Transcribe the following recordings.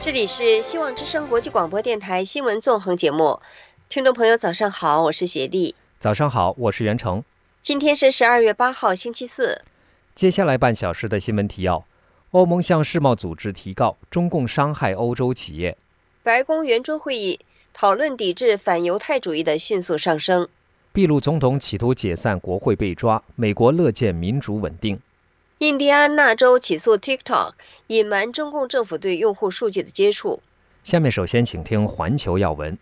这里是希望之声国际广播电台新闻纵横节目，听众朋友早上好，我是协丽。 早上好，我是袁成。 今天是12月8号星期四。 接下来半小时的新闻提要：欧盟向世贸组织提告，中共伤害欧洲企业； 白宫圆桌会议讨论抵制反犹太主义的迅速上升； 秘鲁总统企图解散国会被抓，美国乐见民主稳定； 印第安纳州起诉 TikTok 隐瞒中共政府对用户数据的接触。 下面首先请听环球要闻。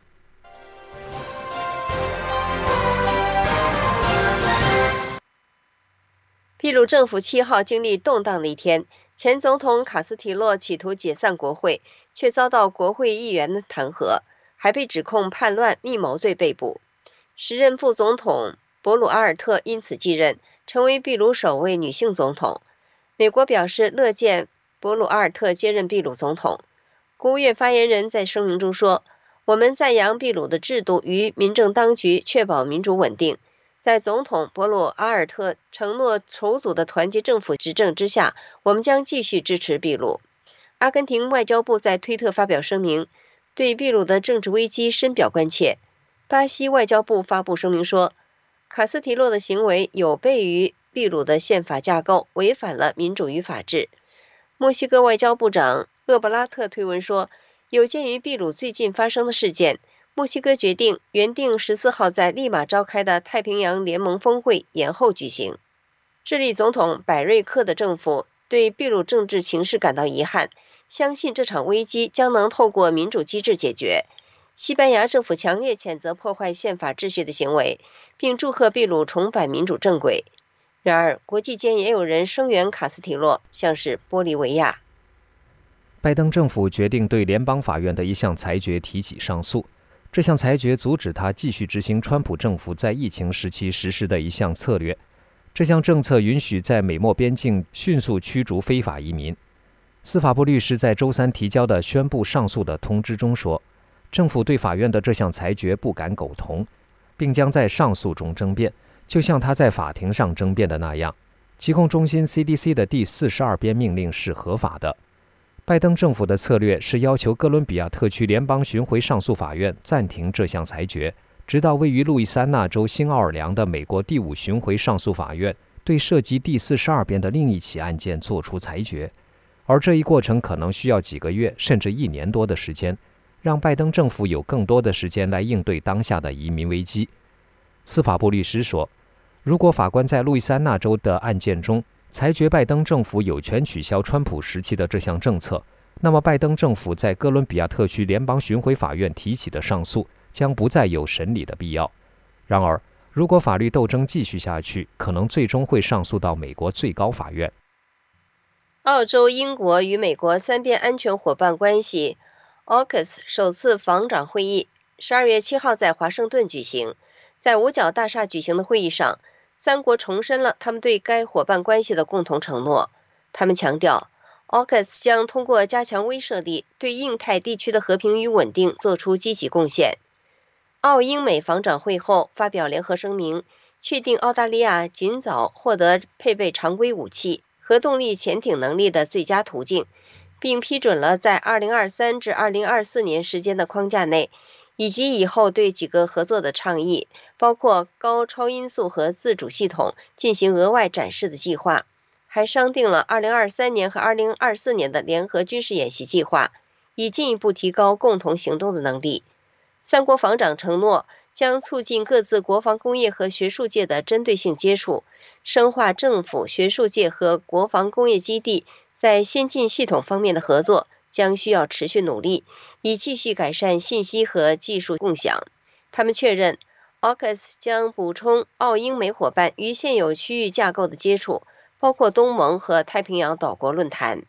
秘鲁政府7号经历动荡的一天，前总统卡斯提洛企图解散国会，却遭到国会议员的弹劾，还被指控叛乱密谋罪被捕。时任副总统博鲁阿尔特因此继任，成为秘鲁首位女性总统。美国表示乐见博鲁阿尔特接任秘鲁总统。国务院发言人在声明中说：“我们赞扬秘鲁的制度与民政当局确保民主稳定。在总统博鲁阿尔特承诺筹组的团结政府执政之下，我们将继续支持秘鲁。”阿根廷外交部在推特发表声明，对秘鲁的政治危机深表关切。巴西外交部发布声明说，卡斯提洛的行为有悖于秘鲁的宪法架构，违反了民主与法治。墨西哥外交部长厄布拉特推文说，有鉴于秘鲁最近发生的事件，墨西哥决定原定14号在利马召开的太平洋联盟峰会延后举行。智利总统百瑞克的政府对秘鲁政治情势感到遗憾，相信这场危机将能透过民主机制解决。西班牙政府强烈谴责破坏宪法秩序的行为，并祝贺秘鲁重返民主正轨。然而，国际间也有人声援卡斯提洛，像是玻利维亚。 拜登政府决定对联邦法院的一项裁决提起上诉。这项裁决阻止他继续执行川普政府在疫情时期实施的一项策略。这项政策允许在美墨边境迅速驱逐非法移民。司法部律师在周三提交的宣布上诉的通知中说，政府对法院的这项裁决不敢苟同，并将在上诉中争辩，就像他在法庭上争辩的那样。疾控中心 CDC 的第42编命令是合法的。拜登政府的策略是要求哥伦比亚特区联邦巡回上诉法院暂停这项裁决，直到位于路易斯安那州新奥尔良的美国第5巡回上诉法院对涉及第42编的另一起案件作出裁决。而这一过程可能需要几个月甚至1年多的时间，让拜登政府有更多的时间来应对当下的移民危机。司法部律师说，如果法官在路易斯安那州的案件中裁决拜登政府有权取消川普时期的这项政策，那么拜登政府在哥伦比亚特区联邦巡回法院提起的上诉将不再有审理的必要。然而，如果法律斗争继续下去，可能最终会上诉到美国最高法院。 澳洲、英国与美国三边安全伙伴关系 AUKUS 首次防长会议12月7号在华盛顿举行。在五角大厦举行的会议上，三国重申了他们对该伙伴关系的共同承诺。他们强调 AUKUS 将通过加强威慑力，对印太地区的和平与稳定做出积极贡献。澳英美防长会后发表联合声明，确定澳大利亚尽早获得配备常规武器、核动力潜艇能力的最佳途径，并批准了在2023至2024年时间的框架内，以及以后对几个合作的倡议，包括高超音速和自主系统进行额外展示的计划，还商定了2023年和2024年的联合军事演习计划，以进一步提高共同行动的能力。三国防长承诺将促进各自国防工业和学术界的针对性接触，深化政府、学术界和国防工业基地在先进系统方面的合作，将需要持续努力，以继续改善信息和技术共享。他们确认 AUKUS 将补充澳英美伙伴与现有区域架构的接触，包括东盟和太平洋岛国论坛。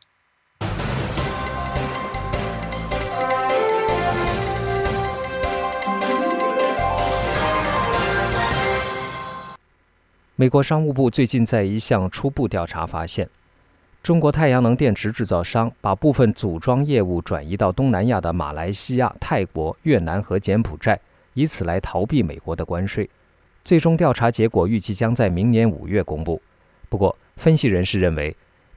美国商务部最近在一项初步调查发现，中国太阳能电池制造商把部分组装业务转移到东南亚的马来西亚、泰国、越南和柬埔寨，以此来逃避美国的关税。最终调查结果预计将在明年5月公布。不过，分析人士认为，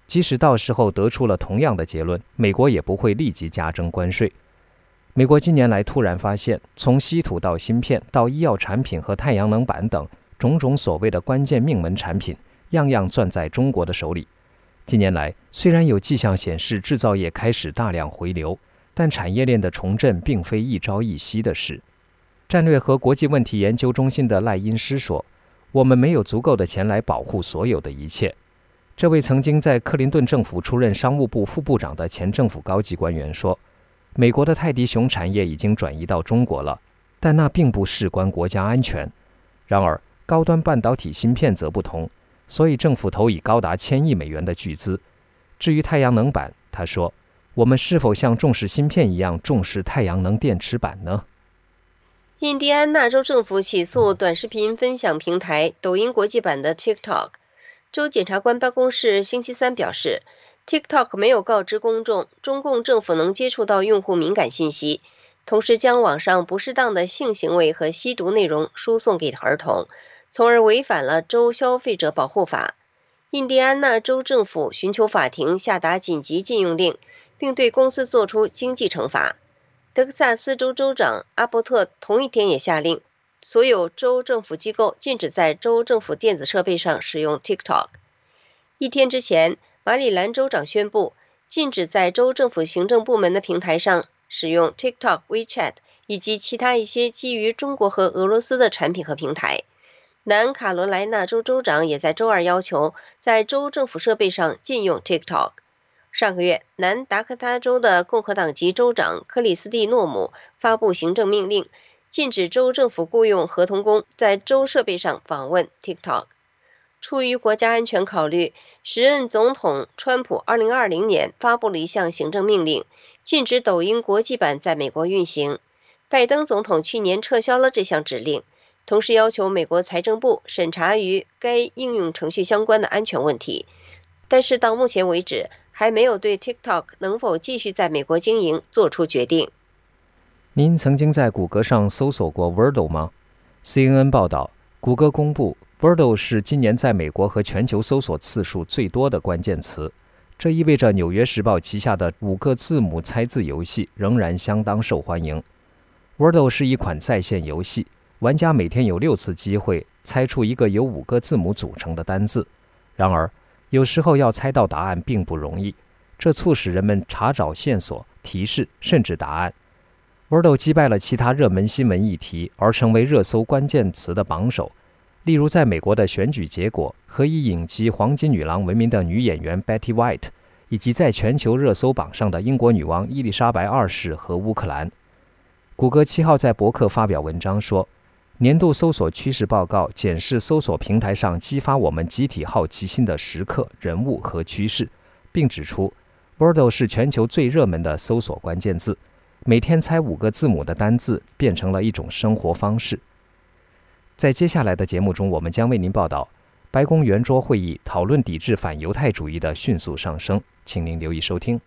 即使到时候得出了同样的结论，美国也不会立即加征关税。美国近年来突然发现，从稀土到芯片到医药产品和太阳能板等种种所谓的关键命门产品，样样攥在中国的手里。近年来，虽然有迹象显示制造业开始大量回流，但产业链的重振并非一朝一夕的事。战略和国际问题研究中心的赖因斯说：“我们没有足够的钱来保护所有的一切。”这位曾经在克林顿政府出任商务部副部长的前政府高级官员说：“美国的泰迪熊产业已经转移到中国了，但那并不事关国家安全。然而，高端半导体芯片则不同，所以政府投以高达1000亿美元的巨资。至于太阳能板，他说：我们是否像重视芯片一样重视太阳能电池板呢？” 印第安纳州政府起诉短视频分享平台抖音国际版的 TikTok。州检察官办公室星期三表示 ，TikTok 没有告知公众中共政府能接触到用户敏感信息，同时将网上不适当的性行为和吸毒内容输送给儿童，从而违反了州消费者保护法。印第安纳州政府寻求法庭下达紧急禁用令，并对公司作出经济惩罚。德克萨斯州州长阿伯特同一天也下令，所有州政府机构禁止在州政府电子设备上使用 TikTok。一天之前，马里兰州长宣布禁止在州政府行政部门的平台上使用 TikTok、WeChat 以及其他一些基于中国和俄罗斯的产品和平台。南卡罗来纳州州长也在周二要求在州政府设备上禁用 TikTok。上个月，南达科他州的共和党籍州长克里斯蒂诺姆发布行政命令，禁止州政府雇佣合同工在州设备上访问 TikTok。出于国家安全考虑，时任总统川普2020年发布了一项行政命令，禁止抖音国际版在美国运行。拜登总统去年撤销了这项指令，同时要求美国财政部审查与该应用程序相关的安全问题。但是到目前为止，还没有对 TikTok 能否继续在美国经营做出决定。 您曾经在谷歌上搜索过 Wordle 吗？ CNN 报道，谷歌公布 Wordle 是今年在美国和全球搜索次数最多的关键词。这意味着《纽约时报》旗下的5个字母猜字游戏仍然相当受欢迎。Wordle 是一款在线游戏，玩家每天有6次机会猜出一个由5个字母组成的单字。然而，有时候要猜到答案并不容易，这促使人们查找线索、提示甚至答案。Wordle 击败了其他热门新闻议题，而成为热搜关键词的榜首。例如，在美国的选举结果和以影集《黄金女郎》闻名的女演员 Betty White， 以及在全球热搜榜上的英国女王伊丽莎白2世和乌克兰。谷歌7号在博客发表文章说，年度搜索趋势报告检视搜索平台上激发我们集体好奇心的时刻、人物和趋势，并指出 Wordle 是全球最热门的搜索关键字，每天猜5个字母的单字变成了一种生活方式。在接下来的节目中，我们将为您报道白宫圆桌会议讨论抵制反犹太主义的迅速上升，请您留意收听。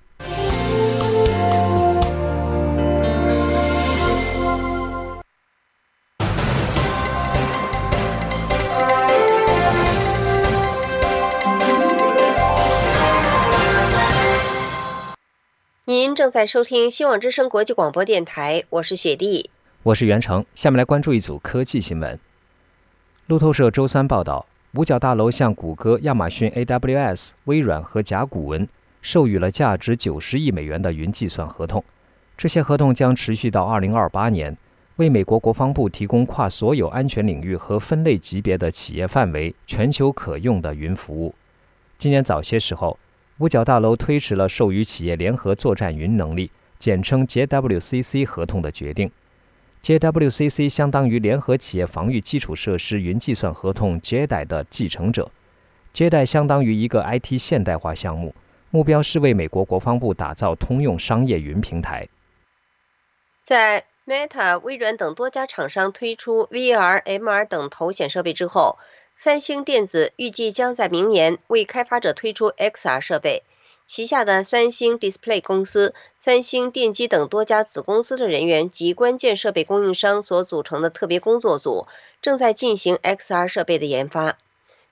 您正在收听希望之声国际广播电台，我是雪莉， 我是袁成。下面来关注一组科技新闻。路透社周三报道，五角大楼向谷歌、亚马逊 AWS、微软和甲骨文授予了价值90亿美元的云计算合同。这些合同将持续到2028年，为美国国防部提供跨所有安全领域和分类级别的企业范围、全球可用的云服务。今年早些时候，五角大楼推迟了授予企业联合作战云能力，简称 JWCC 合同的决定。JWCC 相当于联合企业防御基础设施云计算合同 JEDI 的继承者。JEDI 相当于一个 IT 现代化项目，目标是为美国国防部打造通用商业云平台。 在 Meta、微软等多家厂商推出 VR、MR 等头显设备之后，三星电子预计将在明年为开发者推出 XR 设备。旗下的三星 Display 公司、三星电机等多家子公司的人员及关键设备供应商所组成的特别工作组正在进行 XR 设备的研发。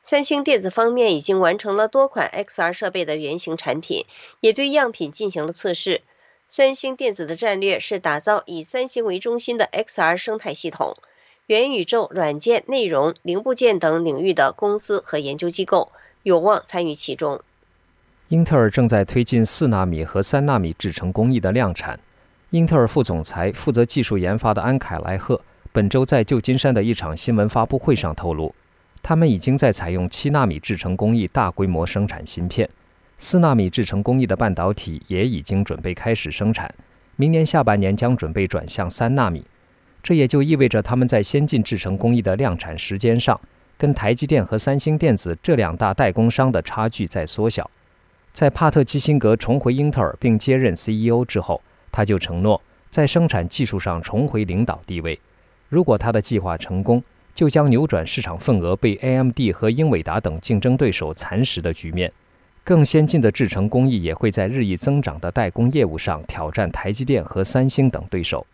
三星电子方面已经完成了多款 XR 设备的原型产品，也对样品进行了测试。三星电子的战略是打造以三星为中心的 XR 生态系统，元宇宙、软件、内容、零部件等领域的公司和研究机构有望参与其中。 英特尔正在推进4纳米和3纳米制程工艺的量产。英特尔副总裁、负责技术研发的安凯莱赫本周在旧金山的一场新闻发布会上透露，他们已经在采用7纳米制程工艺大规模生产芯片，4纳米制程工艺的半导体也已经准备开始生产，明年下半年将准备转向3纳米。这也就意味着他们在先进制程工艺的量产时间上，跟台积电和三星电子这2大代工商的差距在缩小。在帕特基辛格重回英特尔并接任 CEO 之后，他就承诺在生产技术上重回领导地位。如果他的计划成功，就将扭转市场份额被 AMD 和英伟达等竞争对手蚕食的局面。更先进的制程工艺也会在日益增长的代工业务上挑战台积电和三星等对手。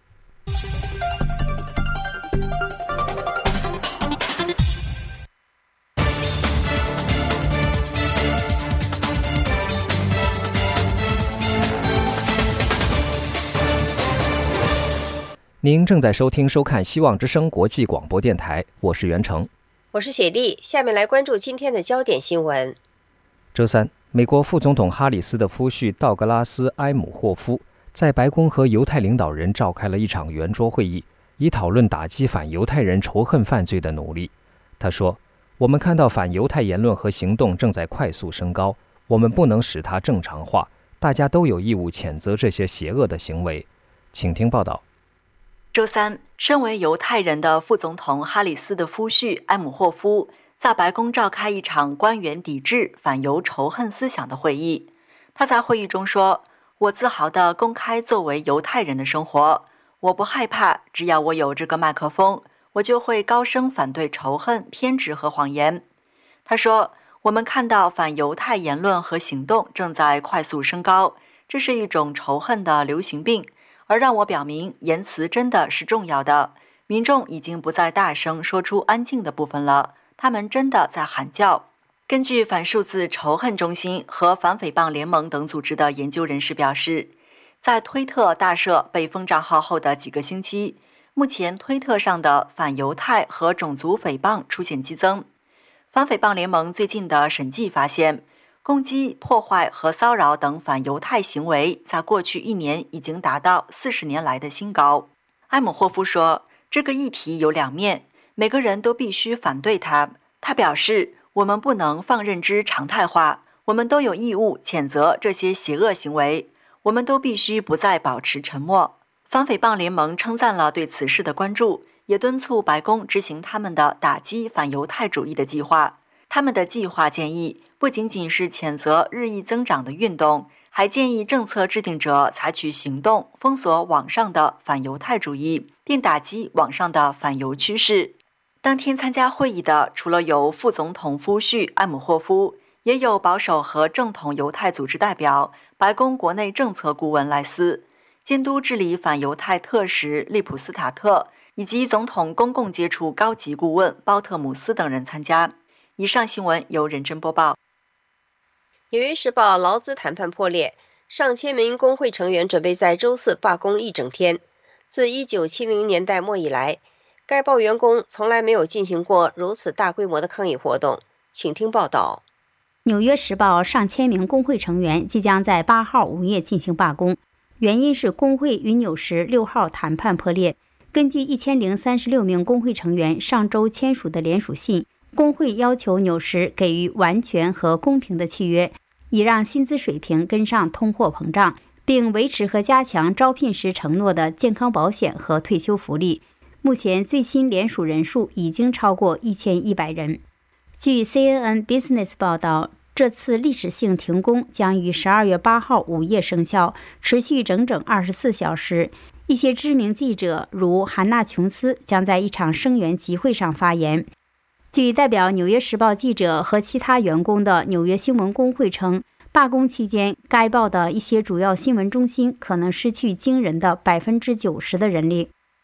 您正在收看希望之声国际广播电台，我是袁成， 我是雪莉。下面来关注今天的焦点新闻。 周三，美国副总统哈里斯的夫婿道格拉斯·埃姆霍夫在白宫和犹太领导人召开了一场圆桌会议，以讨论打击反犹太人仇恨犯罪的努力。他说：“我们看到反犹太言论和行动正在快速升高，我们不能使它正常化，大家都有义务谴责这些邪恶的行为。”请听报道。 周三，身为犹太人的副总统哈里斯的夫婿埃姆霍夫在白宫召开一场官员抵制反犹仇恨思想的会议。他在会议中说：“我自豪地公开作为犹太人的生活，我不害怕，只要我有这个麦克风，我就会高声反对仇恨、偏执和谎言。”他说：“我们看到反犹太言论和行动正在快速升高，这是一种仇恨的流行病。而让我表明，言辞真的是重要的。民众已经不再大声说出安静的部分了，他们真的在喊叫。”根据反数字仇恨中心和反诽谤联盟等组织的研究人士表示，在推特大赦被封账号后的几个星期，目前推特上的反犹太和种族诽谤出现激增。反诽谤联盟最近的审计发现，攻击、破坏和骚扰等反犹太行为在过去1年已经达到40年来的新高。埃姆霍夫说，这个议题有2面，每个人都必须反对它。他表示，我们不能放任之常态化，我们都有义务谴责这些邪恶行为，我们都必须不再保持沉默。反诽谤联盟称赞了对此事的关注，也敦促白宫执行他们的打击反犹太主义的计划。他们的计划建议不仅仅是谴责日益增长的运动，还建议政策制定者采取行动，封锁网上的反犹太主义，并打击网上的反犹趋势。当天参加会议的，除了有副总统夫婿埃姆霍夫，也有保守和正统犹太组织代表、白宫国内政策顾问赖斯、监督治理反犹太特使利普斯塔特，以及总统公共接触高级顾问包特姆斯等人参加。以上新闻由任真播报。 纽约时报劳资谈判破裂，上千名工会成员准备在周四罢工一整天。自1970年代末以来，该报员工从来没有进行过如此大规模的抗议活动。请听报道。 纽约时报上千名工会成员即将在8号午夜进行罢工，原因是工会与纽时6号谈判破裂。根据1036名工会成员上周签署的联署信，工会要求纽时给予完全和公平的契约，以让薪资水平跟上通货膨胀，并维持和加强招聘时承诺的健康保险和退休福利。目前最新联署人数已经超过1100人。据 CNN Business 报道，这次历史性停工将于12月8号午夜生效，持续整整24小时。一些知名记者如韩娜·琼斯将在一场声援集会上发言。据代表《纽约时报》记者和其他员工的纽约新闻工会称，罢工期间，该报的一些主要新闻中心可能失去惊人的90%的人力。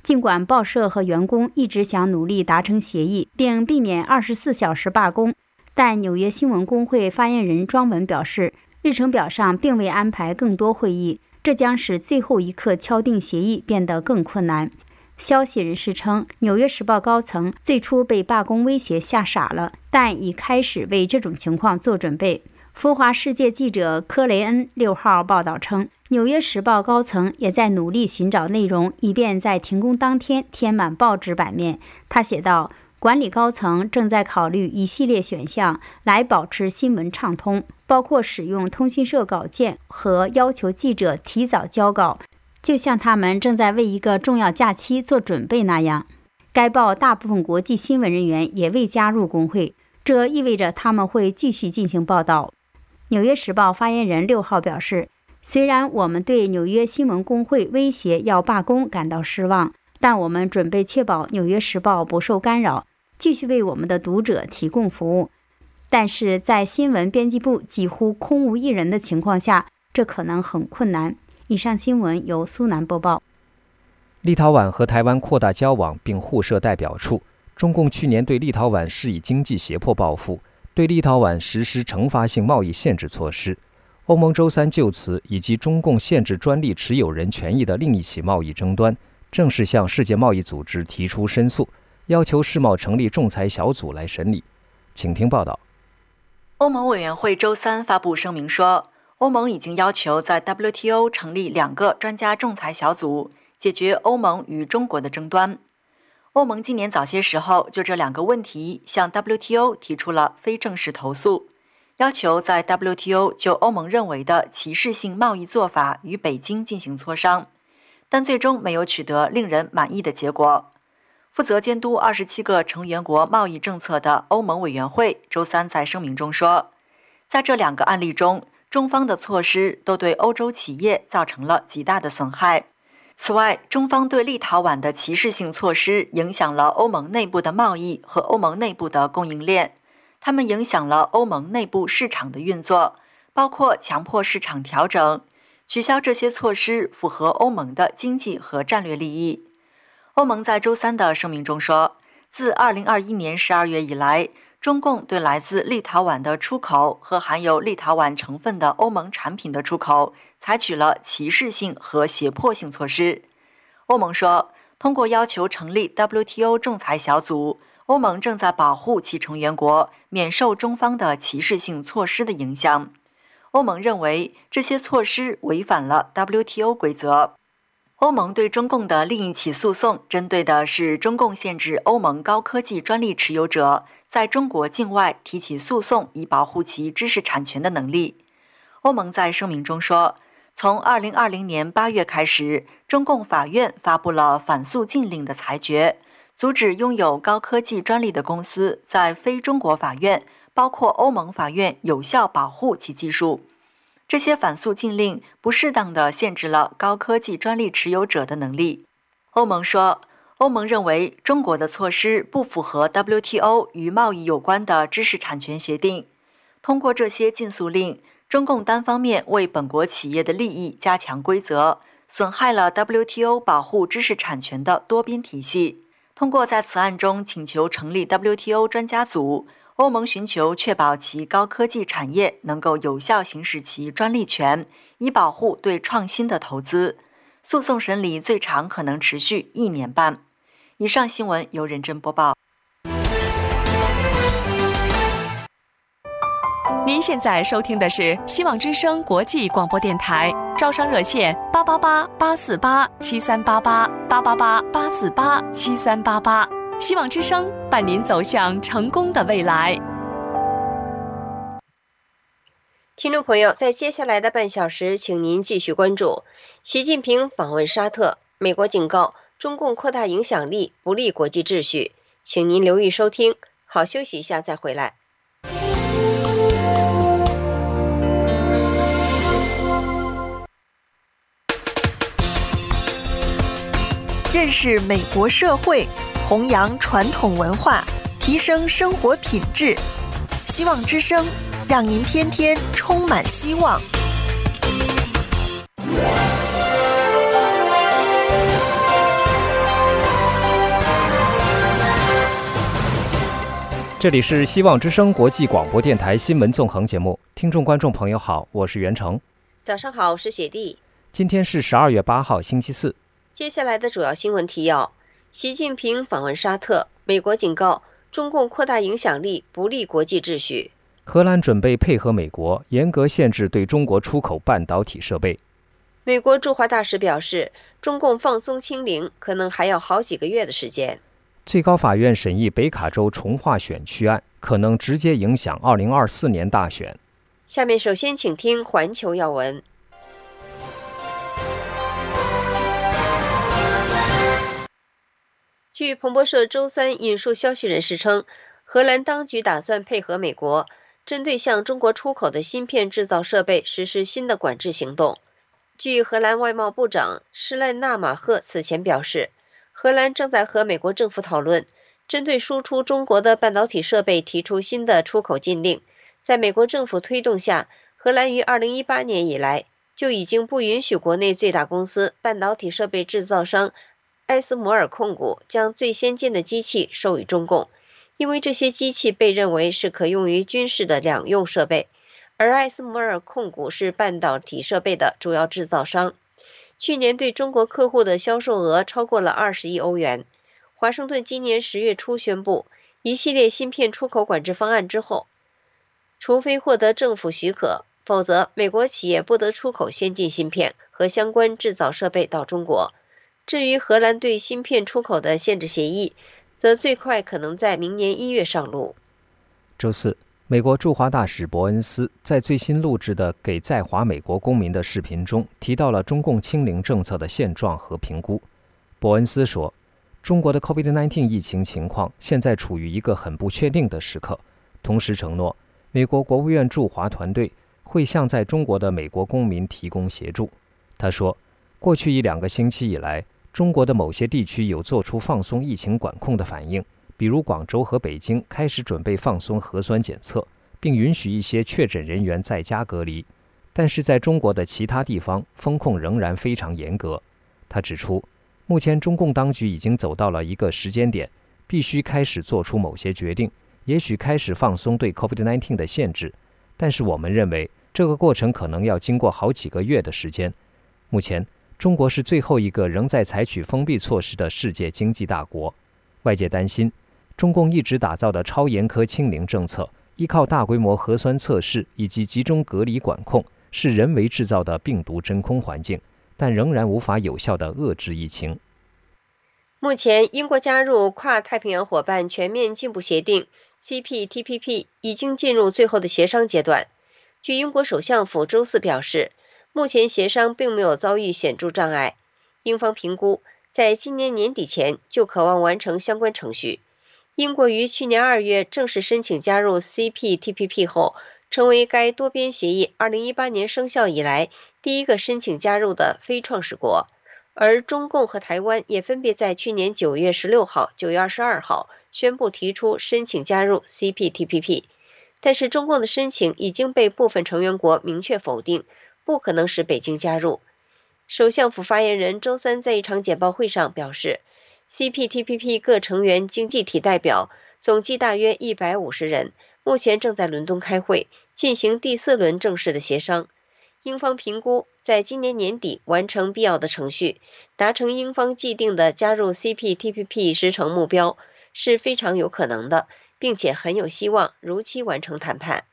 尽管报社和员工一直想努力达成协议，并避免24小时罢工，但纽约新闻工会发言人庄文表示，日程表上并未安排更多会议，这将使最后一刻敲定协议变得更困难。消息人士称，《纽约时报》高层最初被罢工威胁吓傻了，但已开始为这种情况做准备。福华世界记者科雷恩6号报道称，《纽约时报》高层也在努力寻找内容，以便在停工当天填满报纸版面。他写道，管理高层正在考虑一系列选项来保持新闻畅通，包括使用通讯社稿件和要求记者提早交稿，就像他们正在为一个重要假期做准备那样。该报大部分国际新闻人员也未加入工会，这意味着他们会继续进行报道。纽约时报发言人6号表示，虽然我们对纽约新闻工会威胁要罢工感到失望，但我们准备确保纽约时报不受干扰，继续为我们的读者提供服务。但是在新闻编辑部几乎空无一人的情况下，这可能很困难。以上新闻由苏南播报。 立陶宛和台湾扩大交往并互设代表处。中共去年对立陶宛施以经济胁迫报复，对立陶宛实施惩罚性贸易限制措施。欧盟周三就此以及中共限制专利持有人权益的另一起贸易争端，正式向世界贸易组织提出申诉，要求世贸成立仲裁小组来审理。请听报道。 欧盟委员会周三发布声明说，欧盟已经要求在 WTO 成立2个专家仲裁小组，解决欧盟与中国的争端。欧盟今年早些时候就这2个问题向 WTO 提出了非正式投诉，要求在 WTO 就欧盟认为的歧视性贸易做法与北京进行磋商，但最终没有取得令人满意的结果。负责监督27个成员国贸易政策的欧盟委员会周三在声明中说，在这2个案例中，中方的措施都对欧洲企业造成了极大的损害。此外，中方对立陶宛的歧视性措施影响了欧盟内部的贸易和欧盟内部的供应链，它们影响了欧盟内部市场的运作，包括强迫市场调整。取消这些措施符合欧盟的经济和战略利益。欧盟在周三的声明中说，自2021年12月以来，中共对来自立陶宛的出口和含有立陶宛成分的欧盟产品的出口采取了歧视性和胁迫性措施。欧盟说，通过要求成立 WTO 仲裁小组，欧盟正在保护其成员国免受中方的歧视性措施的影响。欧盟认为这些措施违反了 WTO 规则。欧盟对中共的另一起诉讼针对的是中共限制欧盟高科技专利持有者在中国境外提起诉讼以保护其知识产权的能力。欧盟在声明中说，从2020年8月开始，中共法院发布了反诉禁令的裁决，阻止拥有高科技专利的公司在非中国法院，包括欧盟法院有效保护其技术。这些反诉禁令不适当地限制了高科技专利持有者的能力。欧盟说，欧盟认为中国的措施不符合 WTO 与贸易有关的知识产权协定。通过这些禁诉令，中共单方面为本国企业的利益加强规则，损害了 WTO 保护知识产权的多边体系。通过在此案中请求成立 WTO 专家组，欧盟寻求确保其高科技产业能够有效行使其专利权，以保护对创新的投资。诉讼审理最长可能持续1年半。以上新闻由任真播报。 您现在收听的是希望之声国际广播电台，招商热线888-848-7388，888-848-7388。希望之声伴您走向成功的未来。 听众朋友，在接下来的半小时，请您继续关注习近平访问沙特，美国警告中共扩大影响力不利国际秩序，请您留意收听。好，休息一下再回来。 认识美国社会，弘扬传统文化，提升生活品质。希望之声，让您天天充满希望。 这里是希望之声国际广播电台新闻纵横节目，听众观众朋友好，我是袁成。 早上好，我是雪莉。 今天是12月8号星期四。 接下来的主要新闻提要：习近平访问沙特，美国警告中共扩大影响力不利国际秩序。 荷兰准备配合美国，严格限制对中国出口半导体设备。 美国驻华大使表示，中共放松清零可能还要好几个月的时间。 最高法院审议北卡州重划选区案，可能直接影响2024年大选。 下面首先请听环球要闻。据彭博社周三引述消息人士称，荷兰当局打算配合美国，针对向中国出口的芯片制造设备实施新的管制行动。据荷兰外贸部长施赖纳马赫此前表示，荷兰正在和美国政府讨论，针对输出中国的半导体设备提出新的出口禁令。在美国政府推动下，荷兰于2018年以来就已经不允许国内最大公司半导体设备制造商埃斯摩尔控股将最先进的机器授予中共，因为这些机器被认为是可用于军事的两用设备，而埃斯摩尔控股是半导体设备的主要制造商。去年对中国客户的销售额超过了20亿欧元。华盛顿今年10月初宣布一系列芯片出口管制方案之后，除非获得政府许可，否则美国企业不得出口先进芯片和相关制造设备到中国。至于荷兰对芯片出口的限制协议，则最快可能在明年1月上路。 周四，美国驻华大使伯恩斯在最新录制的给在华美国公民的视频中提到了中共清零政策的现状和评估。伯恩斯说，中国的 COVID-19 疫情情况现在处于一个很不确定的时刻，同时承诺美国国务院驻华团队会向在中国的美国公民提供协助。他说，过去1-2个星期以来，中国的某些地区有做出放松疫情管控的反应，比如广州和北京开始准备放松核酸检测，并允许一些确诊人员在家隔离。但是在中国的其他地方，风控仍然非常严格。他指出，目前中共当局已经走到了一个时间点，必须开始做出某些决定，也许开始放松对 COVID-19 的限制，但是我们认为这个过程可能要经过好几个月的时间。目前，中国是最后一个仍在采取封闭措施的世界经济大国。外界担心，中共一直打造的超严苛清零政策，依靠大规模核酸测试以及集中隔离管控，是人为制造的病毒真空环境，但仍然无法有效地遏制疫情。 目前，英国加入跨太平洋伙伴全面进步协定 CPTPP 已经进入最后的协商阶段。据英国首相府周四表示，目前协商并没有遭遇显著障碍。英方评估，在今年年底前就渴望完成相关程序。英国于去年2月正式申请加入 CPTPP 后，成为该多边协议2018年生效以来第一个申请加入的非创始国。而中共和台湾也分别在去年9月16号、9月22号宣布提出申请加入 CPTPP， 但是中共的申请已经被部分成员国明确否定，不可能使北京加入。首相府发言人周三在一场简报会上表示， CPTPP 各成员经济体代表总计大约150人，目前正在伦敦开会，进行第4轮正式的协商。英方评估，在今年年底完成必要的程序，达成英方既定的加入 CPTPP 时程目标是非常有可能的，并且很有希望如期完成谈判。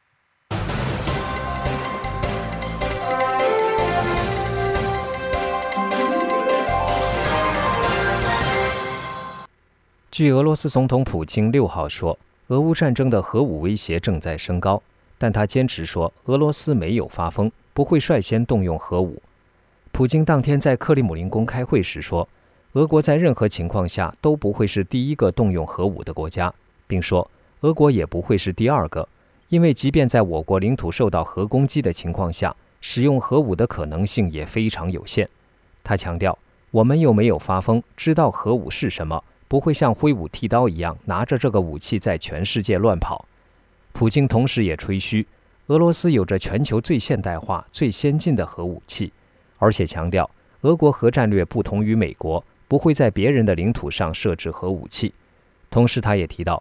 据俄罗斯总统普京6号说，俄乌战争的核武威胁正在升高，但他坚持说俄罗斯没有发疯，不会率先动用核武。普京当天在克里姆林宫开会时说，俄国在任何情况下都不会是第一个动用核武的国家，并说俄国也不会是第二个，因为即便在我国领土受到核攻击的情况下，使用核武的可能性也非常有限。他强调，我们又没有发疯，知道核武是什么，不会像挥舞剃刀一样拿着这个武器在全世界乱跑。普京同时也吹嘘，俄罗斯有着全球最现代化、最先进的核武器，而且强调俄国核战略不同于美国，不会在别人的领土上设置核武器。同时他也提到，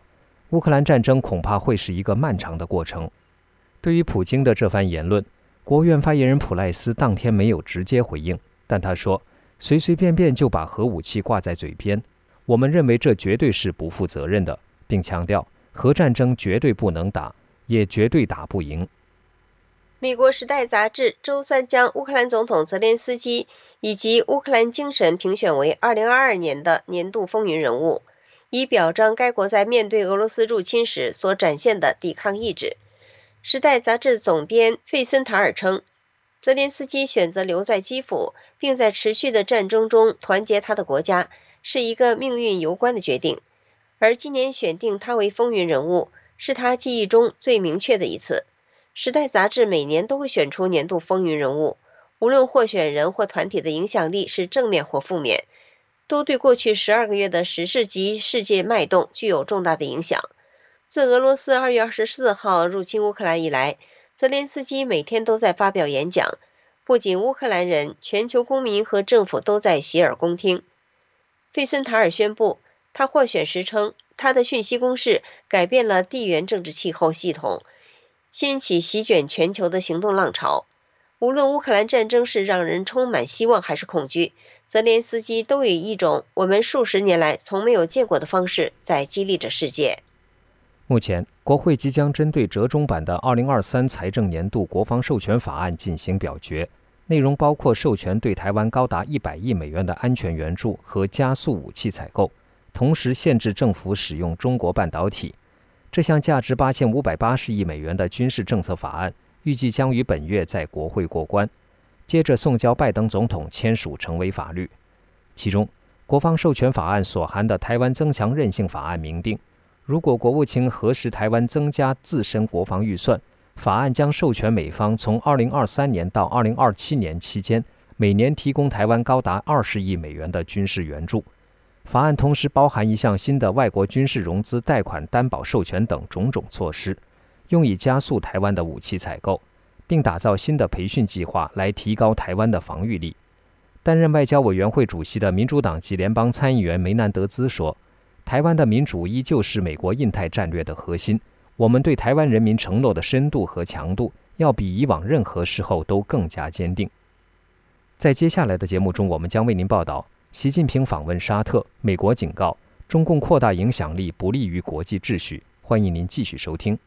乌克兰战争恐怕会是一个漫长的过程。对于普京的这番言论，国务院发言人普赖斯当天没有直接回应，但他说，随随便便就把核武器挂在嘴边，我们认为这绝对是不负责任的，并强调核战争绝对不能打，也绝对打不赢。 美国《时代》杂志周三将乌克兰总统泽连斯基以及乌克兰精神评选为2022年的年度风云人物，以表彰该国在面对俄罗斯入侵时所展现的抵抗意志。《时代》杂志总编费森塔尔称，泽连斯基选择留在基辅，并在持续的战争中团结他的国家，是一个命运攸关的决定。而今年选定他为风云人物，是他记忆中最明确的一次。时代杂志每年都会选出年度风云人物，无论候选人或团体的影响力是正面或负面，都对过去12个月的时事及世界脉动具有重大的影响。自俄罗斯2月24号入侵乌克兰以来，泽连斯基每天都在发表演讲，不仅乌克兰人，全球公民和政府都在洗耳恭听。费森塔尔宣布，他获选时称，他的讯息攻势改变了地缘政治气候系统，掀起席卷全球的行动浪潮。无论乌克兰战争是让人充满希望还是恐惧，泽连斯基都以一种我们数十年来从没有见过的方式在激励着世界。 目前，国会即将针对折中版的2023财政年度国防授权法案进行表决，内容包括授权对台湾高达100亿美元的安全援助和加速武器采购，同时限制政府使用中国半导体。这项价值8580亿美元的军事政策法案预计将于本月在国会过关，接着送交拜登总统签署成为法律。其中，国防授权法案所含的台湾增强韧性法案明定，如果国务卿核实台湾增加自身国防预算，法案将授权美方从2023年到2027年期间，每年提供台湾高达20亿美元的军事援助。法案同时包含一项新的外国军事融资贷款担保授权等种种措施，用以加速台湾的武器采购，并打造新的培训计划来提高台湾的防御力。担任外交委员会主席的民主党籍联邦参议员梅南德兹说，台湾的民主依旧是美国印太战略的核心，我们对台湾人民承诺的深度和强度要比以往任何时候都更加坚定。在接下来的节目中，我们将为您报道习近平访问沙特，美国警告中共扩大影响力不利于国际秩序。欢迎您继续收听。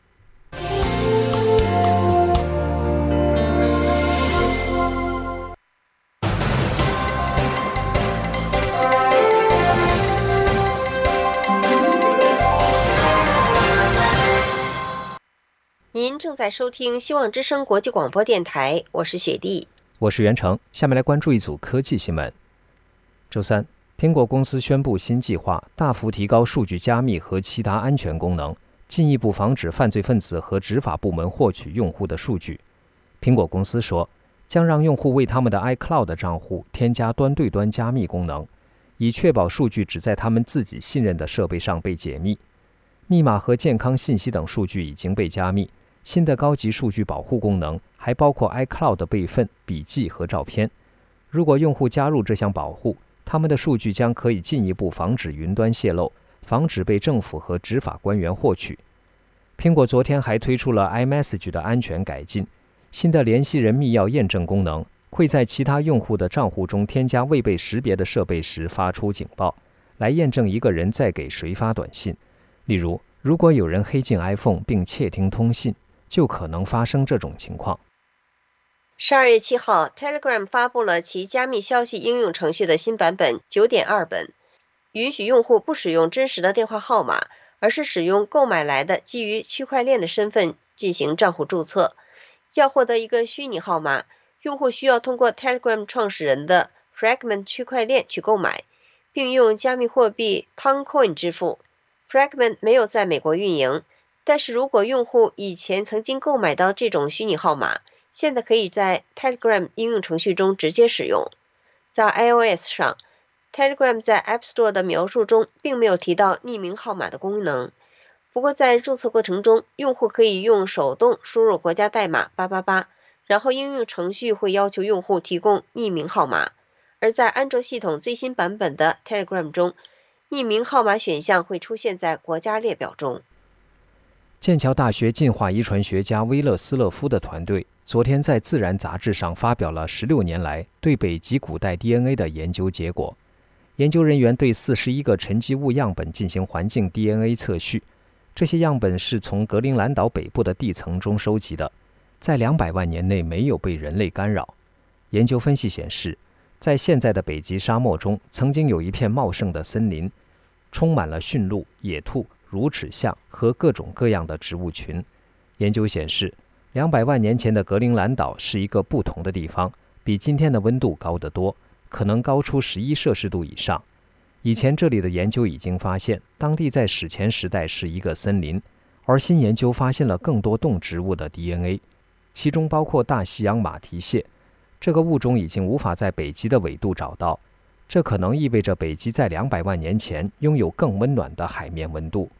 您正在收听希望之声国际广播电台，我是雪莉， 我是袁成。下面来关注一组科技新闻。周三，苹果公司宣布新计划，大幅提高数据加密和其他安全功能，进一步防止犯罪分子和执法部门获取用户的数据。苹果公司说，将让用户为他们的 iCloud 账户添加端对端加密功能，以确保数据只在他们自己信任的设备上被解密。密码和健康信息等数据已经被加密。新的高级数据保护功能还包括 iCloud 备份、笔记和照片。如果用户加入这项保护，他们的数据将可以进一步防止云端泄露，防止被政府和执法官员获取。苹果昨天还推出了 iMessage 的安全改进，新的联系人密钥验证功能会在其他用户的账户中添加未被识别的设备时发出警报，来验证一个人在给谁发短信。例如，如果有人黑进 iPhone 并窃听通信，就可能发生这种情况。 12月7号 Telegram 发布了其加密消息应用程序的新版本 9.2 本，允许用户不使用真实的电话号码，而是使用购买来的基于区块链的身份进行账户注册。要获得一个虚拟号码，用户需要通过 Telegram 创始人的 Fragment 区块链去购买，并用加密货币 Toncoin 支付。Fragment 没有在美国运营，但是如果用户以前曾经购买到这种虚拟号码，现在可以在 Telegram 应用程序中直接使用。在 iOS 上， Telegram 在 App Store 的描述中并没有提到匿名号码的功能。不过在注册过程中，用户可以用手动输入国家代码888，然后应用程序会要求用户提供匿名号码。而在安卓系统最新版本的 Telegram 中，匿名号码选项会出现在国家列表中。 剑桥大学进化遗传学家威勒斯勒夫的团队昨天在《自然》杂志上发表了16年来对北极古代 DNA 的研究结果。研究人员对41个沉积物样本进行环境 DNA 测序，这些样本是从格陵兰岛北部的地层中收集的，在200万年内没有被人类干扰。研究分析显示，在现在的北极沙漠中，曾经有一片茂盛的森林，充满了驯鹿、野兔、乳齿象和各种各样的植物群。研究显示，200万年前的格陵兰岛是一个不同的地方，比今天的温度高得多，可能高出11摄氏度以上。以前这里的研究已经发现，当地在史前时代是一个森林，而新研究发现了更多动植物的 DNA， 其中包括大西洋马蹄蟹。这个物种已经无法在北极的纬度找到，这可能意味着北极在200万年前拥有更温暖的海面温度。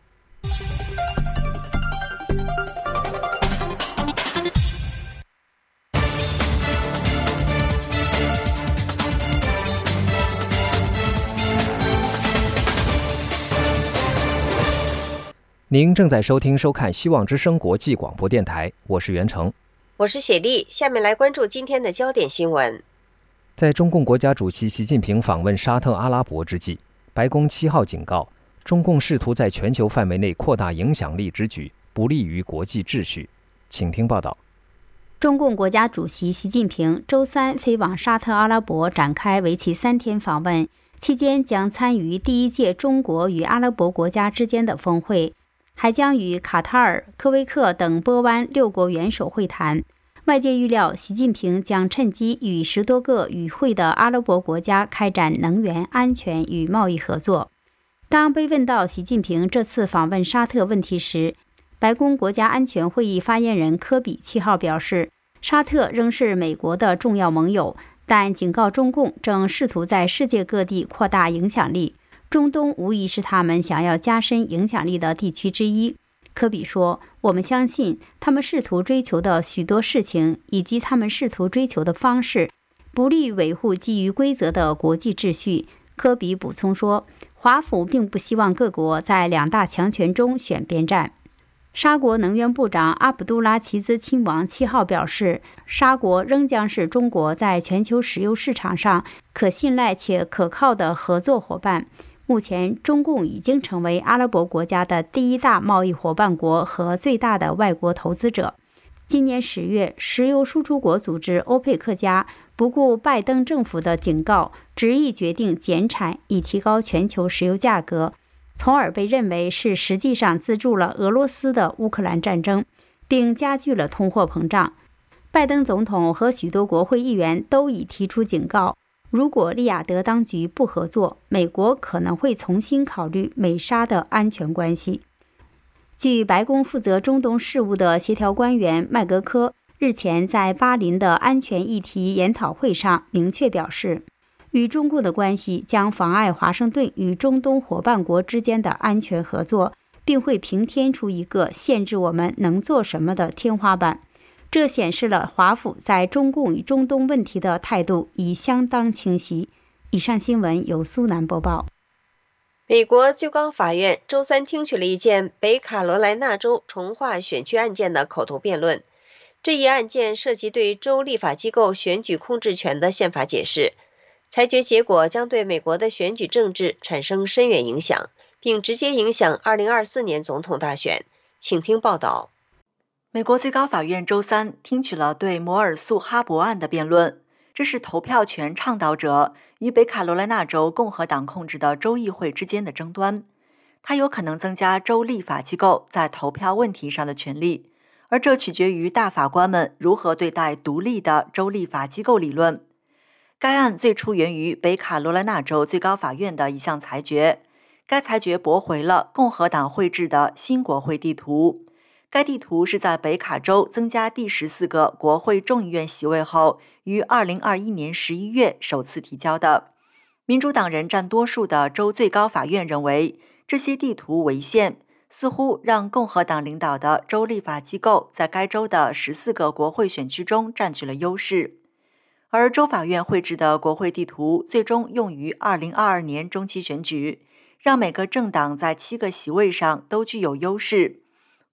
您正在收看希望之声国际广播电台，我是袁成， 我是雪莉。下面来关注今天的焦点新闻。 在中共国家主席习近平访问沙特阿拉伯之际，白宫7号警告，中共试图在全球范围内扩大影响力之举，不利于国际秩序。请听报道。 中共国家主席习近平周三飞往沙特阿拉伯，展开为期3天访问，期间将参与第1届中国与阿拉伯国家之间的峰会，还将与卡塔尔、科威克等波湾6国元首会谈。外界预料，习近平将趁机与10多个与会的阿拉伯国家开展能源、安全与贸易合作。当被问到习近平这次访问沙特问题时，白宫国家安全会议发言人科比7号表示，沙特仍是美国的重要盟友，但警告中共正试图在世界各地扩大影响力。中东无疑是他们想要加深影响力的地区之一。科比说，我们相信他们试图追求的许多事情以及他们试图追求的方式不利于维护基于规则的国际秩序。科比补充说，华府并不希望各国在2大强权中选边站。沙国能源部长阿卜杜拉齐兹亲王7号表示，沙国仍将是中国在全球石油市场上可信赖且可靠的合作伙伴。目前，中共已经成为阿拉伯国家的第1大贸易伙伴国和最大的外国投资者。今年10月，石油输出国组织欧佩克加不顾拜登政府的警告，执意决定减产，以提高全球石油价格，从而被认为是实际上资助了俄罗斯的乌克兰战争，并加剧了通货膨胀。拜登总统和许多国会议员都已提出警告，如果利雅得当局不合作，美国可能会重新考虑美沙的安全关系。据白宫负责中东事务的协调官员麦格科日前在巴林的安全议题研讨会上明确表示，与中共的关系将妨碍华盛顿与中东伙伴国之间的安全合作，并会平添出一个限制我们能做什么的天花板。这显示了华府在中共与中东问题的态度已相当清晰。以上新闻由苏南播报。 美国最高法院周三听取了一件北卡罗来纳州重划选区案件的口头辩论。这一案件涉及对州立法机构选举控制权的宪法解释，裁决结果将对美国的选举政治产生深远影响，并直接影响2024年总统大选。请听报道。 美国最高法院周三听取了对摩尔诉哈伯案的辩论，这是投票权倡导者与北卡罗来纳州共和党控制的州议会之间的争端。它有可能增加州立法机构在投票问题上的权利，而这取决于大法官们如何对待独立的州立法机构理论。该案最初源于北卡罗来纳州最高法院的一项裁决，该裁决驳回了共和党绘制的新国会地图。该地图是在北卡州增加第14个国会众议院席位后，于2021年11月首次提交的。民主党人占多数的州最高法院认为，这些地图违宪，似乎让共和党领导的州立法机构在该州的14个国会选区中占据了优势。而州法院绘制的国会地图最终用于2022年中期选举，让每个政党在7个席位上都具有优势。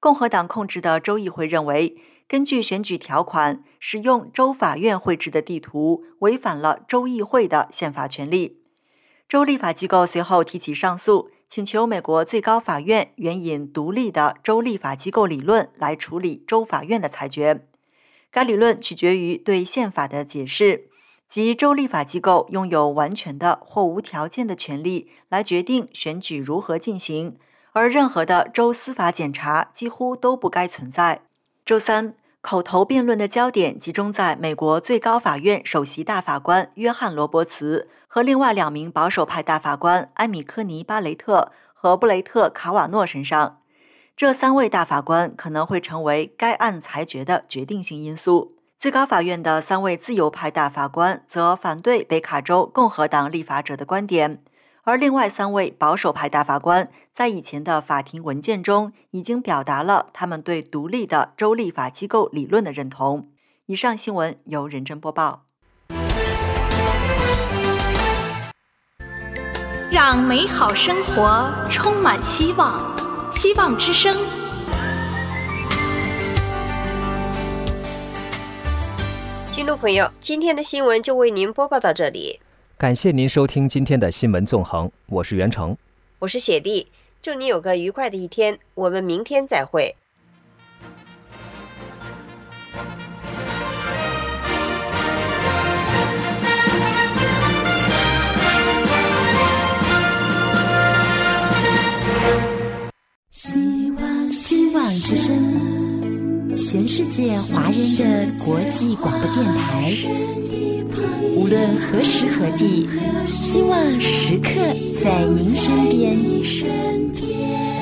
共和党控制的州议会认为，根据选举条款，使用州法院绘制的地图违反了州议会的宪法权利。州立法机构随后提起上诉，请求美国最高法院援引独立的州立法机构理论来处理州法院的裁决。该理论取决于对宪法的解释，即州立法机构拥有完全的或无条件的权利来决定选举如何进行，而任何的州司法检察几乎都不该存在。周三，口头辩论的焦点集中在美国最高法院首席大法官约翰·罗伯茨和另外2名保守派大法官埃米科尼·巴雷特和布雷特·卡瓦诺身上。这3位大法官可能会成为该案裁决的决定性因素。最高法院的3位自由派大法官则反对北卡州共和党立法者的观点，而另外3位保守派大法官在以前的法庭文件中已经表达了他们对独立的州立法机构理论的认同。以上新闻由任真播报。 让美好生活充满希望，希望之声。 听众朋友，今天的新闻就为您播报到这里。 感谢您收听今天的新闻纵横，我是袁成， 我是雪莉，祝你有个愉快的一天，我们明天再会。 希望之声，全世界华人的国际广播电台，无论何时何地，希望时刻在您身边。